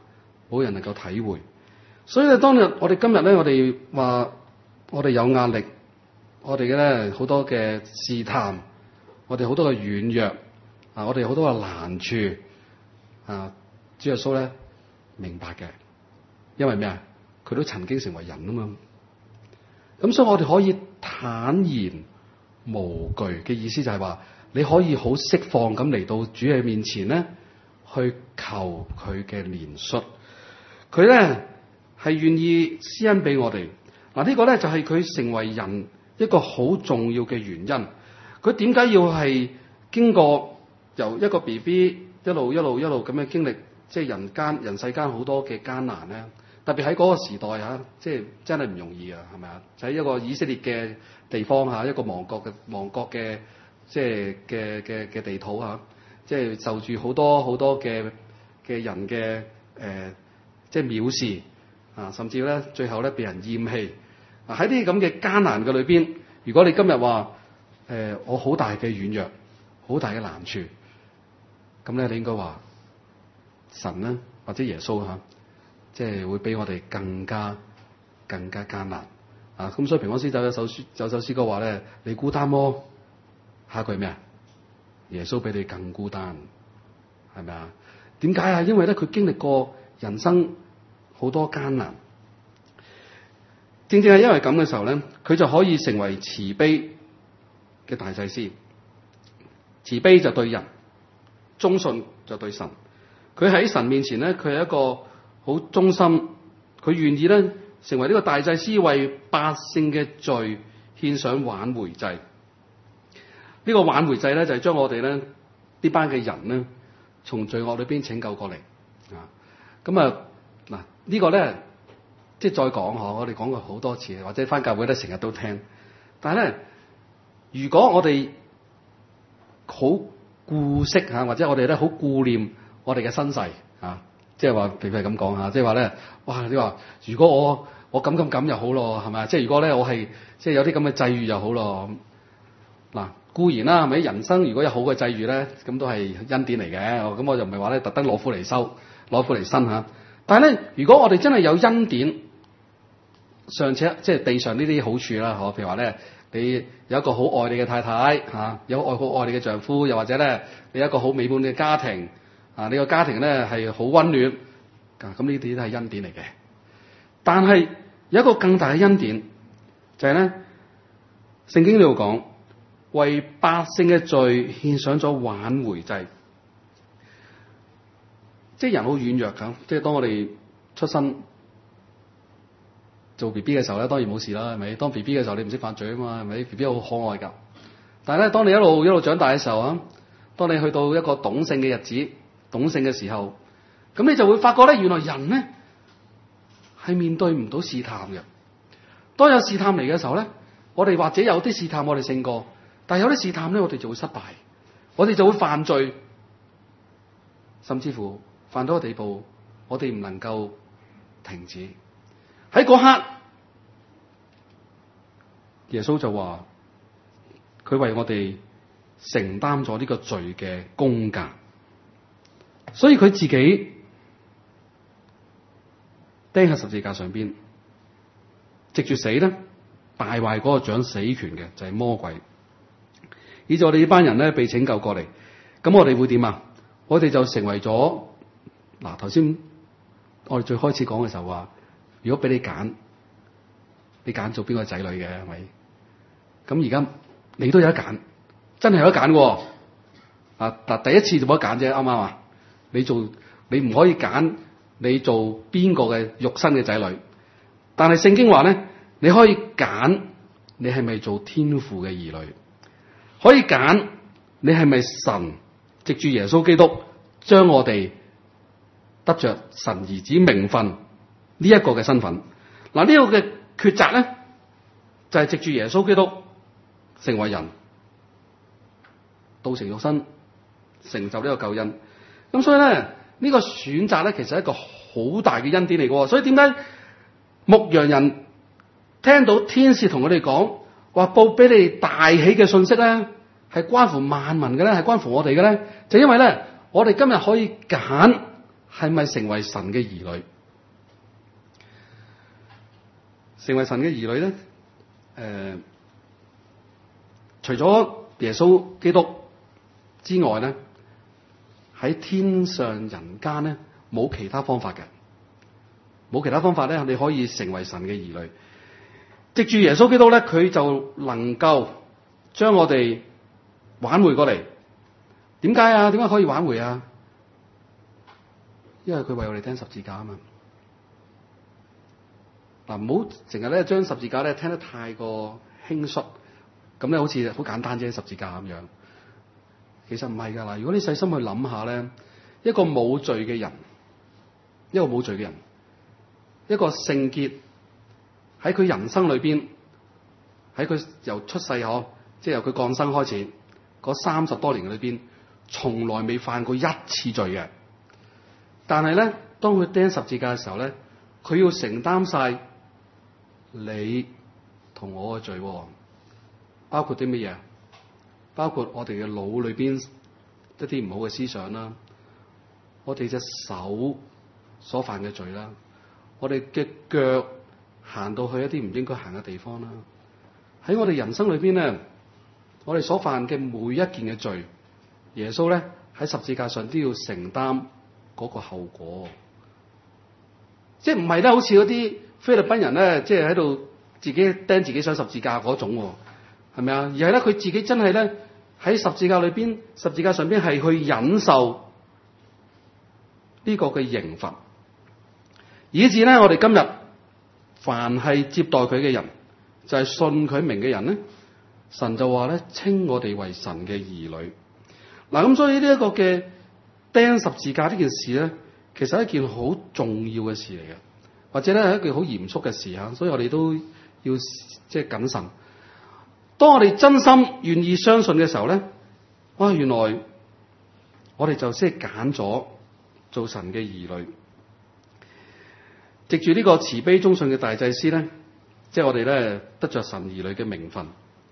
冇人能夠體會。所以咧，當日我哋今日咧，我哋話我哋有壓力，我哋嘅咧好多嘅試探，我哋好多嘅軟弱啊，我哋好多嘅難處啊，主耶穌咧明白嘅，因為咩啊？佢都曾經成為人啊嘛。咁所以我哋可以坦然無懼嘅意思就係話，你可以好釋放咁嚟到主嘅面前咧，去求佢嘅憐恤。佢咧係願意施恩俾我哋。嗱，呢個咧就係佢成為人一個好重要嘅原因。佢點解要係經過由一個 B B 一路一路一路咁樣經歷，即係人間人世間好多嘅艱難咧？特別喺嗰個時代嚇，即係真係唔容易啊，係咪啊？就喺一個以色列嘅地方嚇，一個亡國嘅亡國嘅即係嘅嘅嘅地土嚇，即係受住好多好多嘅嘅人嘅誒、呃，即係藐視啊，甚至咧最後咧被人厭棄啊！喺啲咁嘅艱難嘅裏邊，如果你今日話誒我好大嘅軟弱，好大嘅難處，咁咧你應該話神咧或者耶穌嚇。即係會比我哋更加更加艱難啊！咁所以平安詩就有首詩，有首詩歌話咧：你孤單麼？下句係咩啊？耶穌比你更孤單，係咪啊？點解啊？因為咧佢經歷過人生好多艱難，正正係因為咁嘅時候咧，佢就可以成為慈悲嘅大祭司。慈悲就對人，忠信就對神。佢喺神面前咧，佢係一個好忠心，佢願意咧成為呢個大祭司，為百姓嘅罪獻上挽回祭。呢、這個挽回祭咧就係、是、將我哋咧呢班嘅人咧從罪惡裏邊拯救過嚟啊！咁啊嗱呢個咧即係再講嗬，我哋講過好多次，或者返教會咧成日都聽。但係咧，如果我哋好顧惜吓，或者我哋咧好顧念我哋嘅身世啊。即係話，譬如係咁講嚇，即係話咧，哇！你話如果我我咁咁咁又好咯，係咪啊？即係如果咧我係即係有啲咁嘅際遇又好咯。嗱固然啦，係咪？人生如果有好嘅際遇咧，咁都係恩典嚟嘅。咁我就唔係話咧特登攞苦嚟收，攞苦嚟辛嚇。但係咧，如果我哋真係有恩典，尚且即係地上呢啲好處啦，嗬。譬如話咧，你有一個好愛你嘅太太嚇，有愛好愛你嘅丈夫，又或者咧你有一個好美滿嘅家庭。啊！你個家庭咧係好溫暖，咁呢啲都係恩典嚟嘅。但係有一個更大嘅恩典，就係、是、咧，聖經呢度講，為百姓嘅罪獻上咗挽回祭。即係人好軟弱㗎，即係當我哋出生做 B B 嘅時候咧，當然冇事啦，係咪？當 B B 嘅時候你唔識犯罪啊嘛，係咪 ？B B 好可愛㗎。但係咧，當你一路一路長大嘅時候啊，當你去到一個懂性嘅日子。懂性嘅時候，咁你就會發覺咧，原來人咧係面對唔到試探嘅。當有試探嚟嘅時候咧，我哋或者有啲試探我哋勝過，但係有啲試探咧，我哋就會失敗，我哋就會犯罪，甚至乎犯到個地步，我哋唔能夠停止。喺嗰刻，耶穌就話佢為我哋承擔咗呢個罪嘅工價。所以佢自己釘喺十字架上邊，藉住死咧，敗壞嗰個掌死權嘅就係魔鬼。以至我哋呢班人咧被拯救過嚟，咁我哋會點啊？我哋就成為咗嗱，頭先我哋最開始講嘅時候話，如果俾你揀，你揀做邊個仔女嘅係咪？咁而家你都有得揀，真係有得揀嘅。啊，嗱，第一次就冇得揀啫，啱唔啱啊？你做你唔可以揀你做邊個嘅肉身嘅仔女，但係聖經話咧，你可以揀你係咪做天父嘅兒女，可以揀你係咪神藉住耶穌基督將我哋得着神兒子名分呢一個嘅身份。嗱，呢個嘅抉擇咧就係藉住耶穌基督成為人，道成肉身，成就呢個救恩。咁所以咧，呢、這個選擇咧，其實係一個好大嘅恩典嚟嘅。所以點解牧羊人聽到天使同佢哋講話報俾你大喜嘅信息咧，係關乎萬民嘅咧，係關乎我哋嘅咧，就因為咧，我哋今日可以揀係咪成為神嘅兒女。 成為神嘅兒女咧，誒、呃，除咗耶穌基督之外咧，喺天上人間咧冇其他方法嘅，冇其他方法咧，你可以成為神嘅兒女。藉住耶穌基督咧，佢就能夠將我哋挽回過嚟。點解啊？點解可以挽回啊？因為佢為我哋釘十字架啊嘛。嗱，唔好成日咧將十字架咧聽得太過輕率，咁咧好似好簡單啫，十字架咁樣。其實唔係㗎啦，如果你細心去諗下咧，一個冇罪嘅人，一個冇罪嘅人，一個聖潔喺佢人生裏邊，喺佢由出世嗬，即係由佢降生開始嗰三十多年裏邊，從來未犯過一次罪嘅。但係咧，當佢釘十字架嘅時候咧，佢要承擔晒你同我嘅罪，包括啲乜嘢？包括我哋嘅腦裏邊一啲唔好嘅思想啦，我哋隻手所犯嘅罪啦，我哋嘅腳行到去一啲唔應該行嘅地方啦。喺我哋人生裏邊咧，我哋所犯嘅每一件嘅罪，耶穌咧喺十字架上都要承擔嗰個後果。即係唔係咧？好似嗰啲菲律賓人咧，即係喺度自己釘自己上十字架嗰種，係咪啊？而係咧，佢自己真係咧喺十字架裏邊，十字架上邊係去忍受呢個嘅刑罰，以至咧我哋今日凡係接待佢嘅人，就係、是、信佢名嘅人咧，神就話咧稱我哋為神嘅兒女。嗱，咁所以呢一個嘅釘十字架呢件事咧，其實係一件好重要嘅事嚟嘅，或者咧係一件好嚴肅嘅事嚇，所以我哋都要即係謹慎。當我哋真心願意相信嘅時候咧，哇！原來我哋就即係揀咗做神嘅兒女，藉住呢個慈悲忠信嘅大祭司咧，即係我哋咧得着神兒女嘅名分。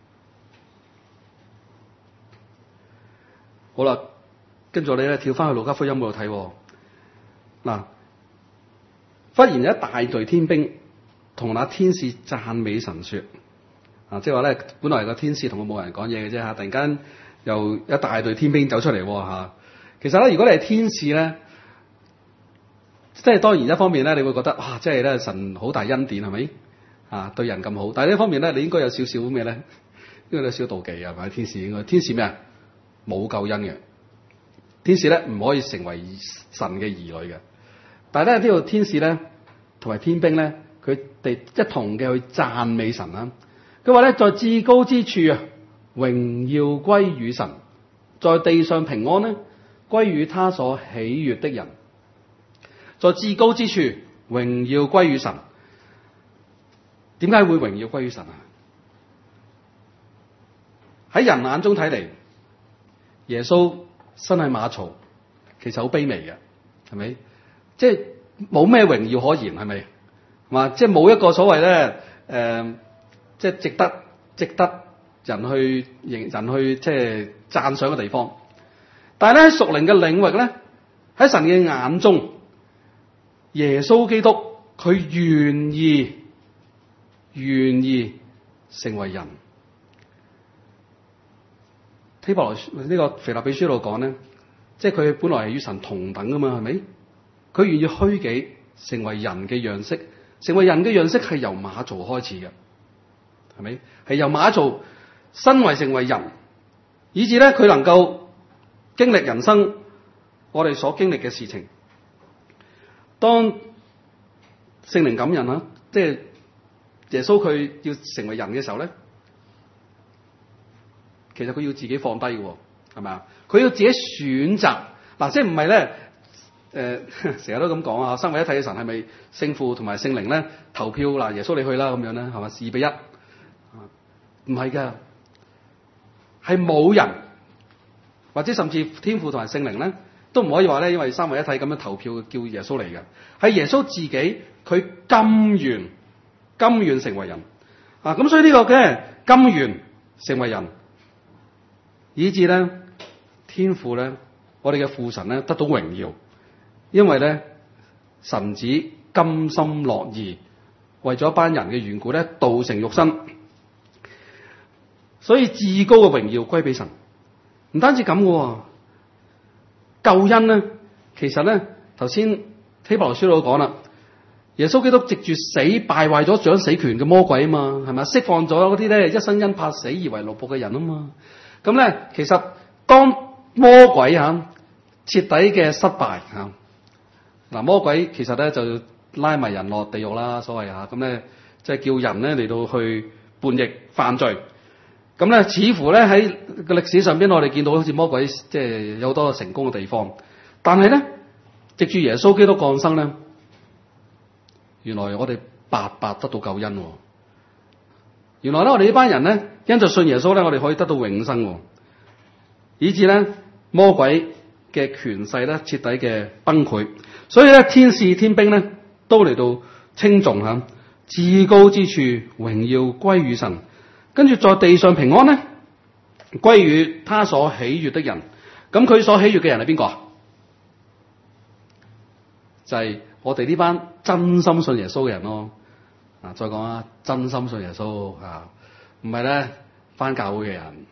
好啦，跟住我哋咧跳翻去路加福音嗰度睇。嗱，忽然有一大隊天兵同那天使讚美神說：啊，即係話咧，本來係個天使同我冇人講嘢嘅啫嚇，突然間又一大隊天兵走出嚟嚇。其實咧，如果你係天使咧，即係當然一方面咧，你會覺得啊，即係咧神好大恩典係咪啊？對人咁好，但係呢一方面咧，你應該有少少咩咧？應該有少少妒忌啊，係咪？天使應該天使咩啊？冇救恩嘅天使咧，唔可以成為神嘅兒女嘅。但係咧，呢個天使咧同埋天兵咧，佢哋一同嘅去讚美神啦。佢話咧，在至高之處啊，榮耀歸於神；在地上平安咧，歸於他所喜悅的人。在至高之處，榮耀歸於神。點解會榮耀歸於神啊？喺人眼中睇嚟，耶穌身係馬槽，其實好卑微嘅，係咪？即係冇咩榮耀可言，係咪？嘛，即係冇一個所謂咧，誒、呃，即係值得值得人去認人去即係讚賞嘅地方。但係咧，喺屬靈嘅領域咧，喺神嘅眼中，耶穌基督佢願意願意成為人。希伯來書呢個腓立比書度講咧，即係佢本來係與神同等噶嘛，係咪？佢願意虛己成為人嘅樣式，成為人嘅樣式係由馬槽開始嘅，係咪？係由馬槽身為成為人，以至咧佢能夠經歷人生我哋所經歷嘅事情。當聖靈感人啊，即係耶穌佢要成為人嘅時候咧，其實佢要自己放低嘅，係咪啊？佢要自己選擇嗱，即係唔係咧？誒，成日都咁講啊，三位一體嘅神係咪聖父同埋聖靈咧投票嗱？耶穌你去啦咁樣咧，係嘛？二比一，唔係㗎，係冇人或者甚至天父同埋聖靈咧都唔可以話咧，因為三位一體咁樣投票叫耶穌嚟嘅，係耶穌自己佢甘願甘願成為人啊！咁所以呢個嘅甘願成為人。以至咧，天父咧，我哋嘅父神咧得到榮耀，因為咧神子甘心樂意為咗一班人嘅緣故咧，道成肉身。所以至高嘅榮耀歸俾神。唔單止咁嘅，救恩咧，其實咧頭先希伯來書度講啦，耶穌基督藉住死敗壞咗掌死權嘅魔鬼啊嘛，係咪？釋放咗嗰啲咧一生因怕死而為奴僕嘅人啊嘛。咁咧，其實當魔鬼吓徹底嘅失敗吓，嗱，魔鬼其實咧就拉埋人落地獄啦，所謂吓，咁咧即係叫人咧嚟到去叛逆犯罪。咁咧，似乎咧喺個歷史上邊，我哋見到好似魔鬼即係有好多成功嘅地方，但係咧，藉住耶穌基督降生咧，原來我哋白白得到救恩。原來咧，我哋呢班人咧，因着信耶穌咧，我哋可以得到永生，以致咧魔鬼嘅權勢咧徹底嘅崩潰。所以咧，天使天兵咧都嚟到稱頌吓，至高之處榮耀歸於神。跟住在地上平安咧，歸於他所喜悅的人。咁佢所喜悅嘅人係邊個啊？就係、是、我哋呢班真心信耶穌嘅人咯。啊，再講啊，真心信耶穌啊，唔係咧返教會嘅人，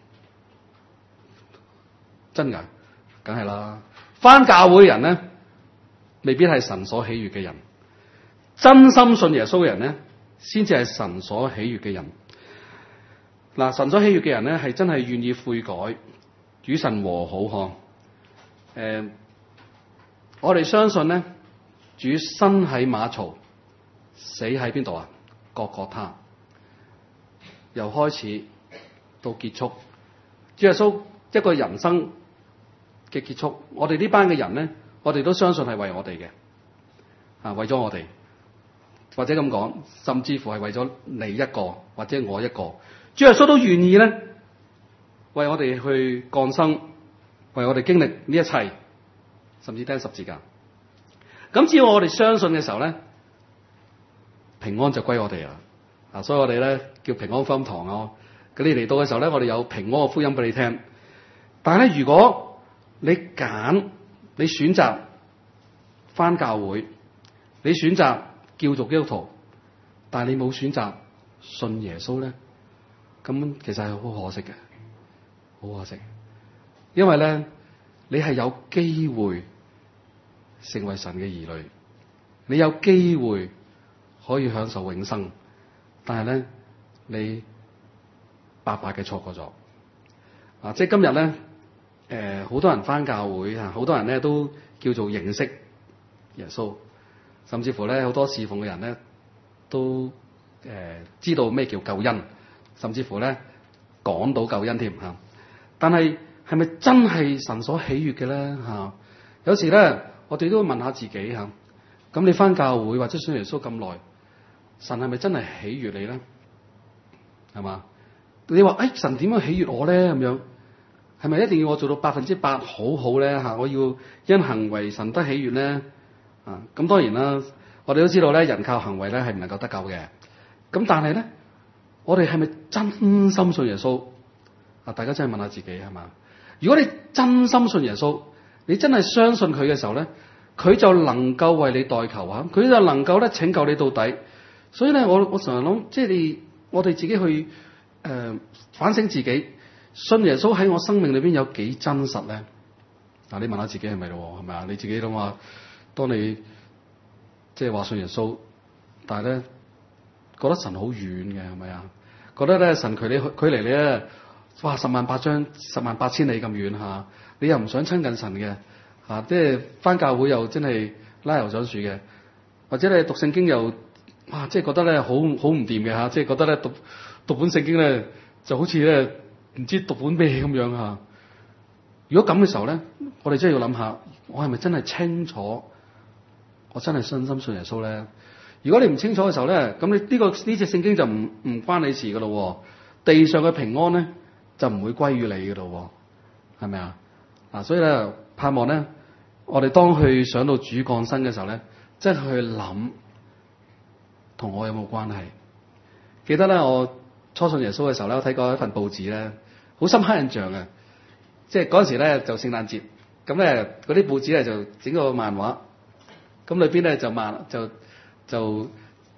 真噶，梗係啦。返教會嘅人咧，未必係神所喜悅嘅人。真心信耶穌嘅人咧，先至係神所喜悅嘅人。嗱，神所喜悅嘅人咧，係真係願意悔改，與神和好嗬。誒、呃，我哋相信咧，主生喺馬槽，死喺邊度啊？各各他，由開始到結束，主耶穌一個人生嘅結束，我哋呢班嘅人咧，我哋都相信係為我哋嘅，啊，為咗我哋，或者咁講，甚至乎係為咗你一個或者我一個。主耶穌都願意咧，為我哋去降生，為我哋經歷呢一切，甚至釘十字架。咁只要我哋相信嘅時候咧，平安就歸我哋啦。啊，所以我哋咧叫平安福音堂啊。咁你嚟到嘅時候咧，我哋有平安嘅福音俾你聽。但係咧，如果你揀，你選擇返教會，你選擇叫做基督徒，但係你冇選擇信耶穌咧，咁其實係好可惜嘅，好可惜，因為咧你係有機會成為神嘅兒女，你有機會可以享受永生，但係咧你白白嘅錯過咗啊！即係今日咧，誒、呃，好多人返教會啊，好多人咧都叫做認識耶穌，甚至乎咧好多侍奉嘅人咧都誒、呃、知道咩叫救恩。甚至乎咧講到救恩添嚇，但係係咪真係神所喜悅嘅咧嚇？有時咧我哋都會問下自己嚇，咁你返教會或者信耶穌咁耐，神係咪真係喜悅你咧？係嘛？你話誒、哎、神點樣喜悅我咧？咁樣係咪一定要我做到百分之百好好咧嚇？我要因行為神得喜悅咧啊？咁當然啦，我哋都知道咧，人靠行為咧係唔能夠得救嘅。咁但係咧，我哋係咪真心信耶穌啊？大家真係問下自己係嘛？如果你真心信耶穌，你真係相信佢嘅時候咧，佢就能夠為你代求啊！佢就能夠咧拯救你到底。所以咧，我我成日諗，即係你我哋自己去誒、呃、反省自己，信耶穌喺我生命裏邊有幾真實咧？嗱，你問下自己係咪咯？係咪啊？你自己諗下，當你即係話信耶穌，但係咧，覺得神好遠嘅係咪啊？覺得咧神距離距離你咧，哇十萬八張十萬八千里咁遠嚇，你又唔想親近神嘅嚇，即係返教會又真係拉油上樹嘅，或者你讀聖經又哇即係覺得咧好好唔掂嘅嚇，即係覺得咧讀讀本聖經咧就好似咧唔知讀本咩咁樣嚇。如果咁嘅時候咧，我哋真係要諗下，我係咪真係清楚？我真係信心信耶穌咧？如果你唔清楚嘅時候咧，咁你呢、這個呢隻聖經就唔唔關你事噶咯，地上嘅平安咧就唔會歸於你噶咯，係咪啊？嗱，所以咧盼望咧，我哋當去想到主降生嘅時候咧，即係去諗同我有冇關係？記得咧，我初信耶穌嘅時候咧，我睇過一份報紙咧，好深刻印象嘅，即係嗰陣時咧就聖誕節，咁咧嗰啲報紙咧就整個漫畫，咁裏邊咧就漫就。就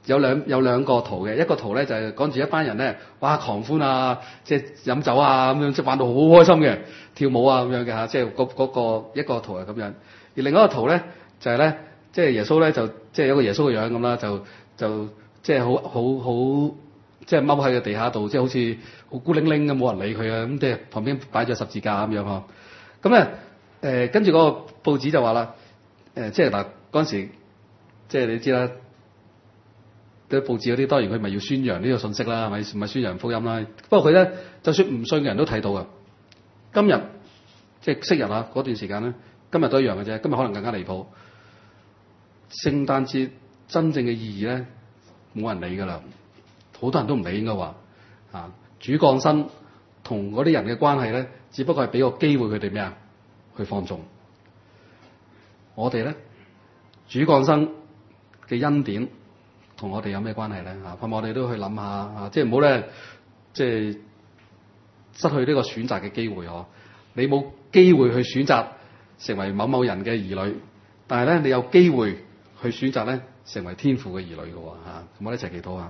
有兩有兩個圖嘅，一個圖咧就係講住一班人咧，哇狂歡啊，即係飲酒啊咁樣，即係玩到好開心嘅，跳舞啊咁樣嘅嚇，即係嗰嗰個一個圖係咁樣。而另一個圖咧就係咧，即係耶穌咧就即係有個耶穌嘅樣咁啦，就就即係好好好，即係踎喺個地下度，即係好似好孤零零咁冇人理佢啊，咁即係旁邊擺咗十字架咁樣呵。咁咧誒跟住嗰個報紙就話啦，誒即係嗱嗰陣時，即係你知啦。啲報紙嗰啲當然佢咪要宣揚呢個信息啦，係咪？唔係宣揚福音啦。不過佢咧，就算唔信嘅人都睇到㗎。今日即係昔日啊嗰段時間咧，今日都一樣嘅啫。今日可能更加離譜。聖誕節真正嘅意義咧，冇人理㗎啦，好多人都唔理應該話啊。主降生同嗰啲人嘅關係咧，只不過係俾個機會佢哋咩啊？去放縱。我哋咧，主降生嘅恩典。同我哋有咩關係咧？嚇，咁我哋都去諗下嚇，即係唔好咧，即係失去呢個選擇嘅機會呵。你冇機會去選擇成為某某人嘅兒女，但係咧你有機會去選擇咧成為天父嘅兒女嘅喎嚇。咁我哋一齊祈禱下。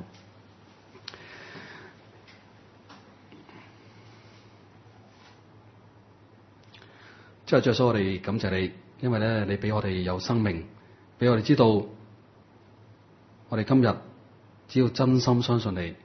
即係主耶穌，我哋感謝你，因為咧你俾我哋有生命，俾我哋知道。我哋今日只要真心相信你，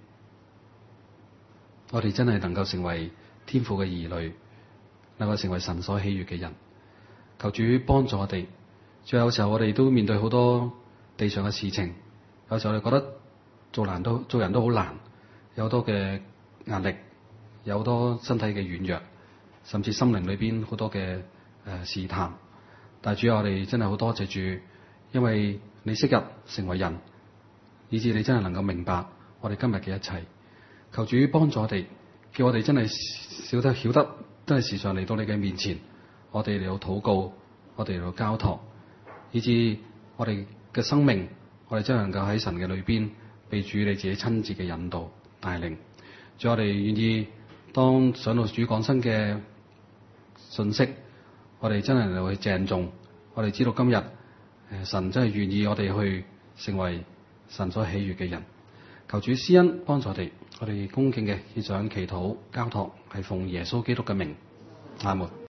我哋真係能夠成為天父嘅兒女，能夠成為神所喜悅嘅人。求主幫助我哋。最後有時候我哋都面對好多地上嘅事情，有時候我哋覺得做難都做人都好難，有好多嘅壓力，有好多身體嘅軟弱，甚至心靈裏邊好多嘅誒試探。但係主要我哋真係好多謝主，因為你昔日成為人。以致你真係能夠明白我哋今日嘅一切，求主幫助我哋，叫我哋真係曉得曉得，真係時常嚟到你嘅面前，我哋嚟到禱告，我哋嚟到交託，以致我哋嘅生命，我哋真係能夠喺神嘅裏邊，被主你自己親自嘅引導帶領。主，我哋願意當上到主降生嘅信息，我哋真係能夠去鄭重，我哋知道今日誒神真係願意我哋去成為神所喜悅嘅人，求主施恩幫助我哋，我哋恭敬嘅獻上祈禱交託，係奉耶穌基督嘅名，阿門。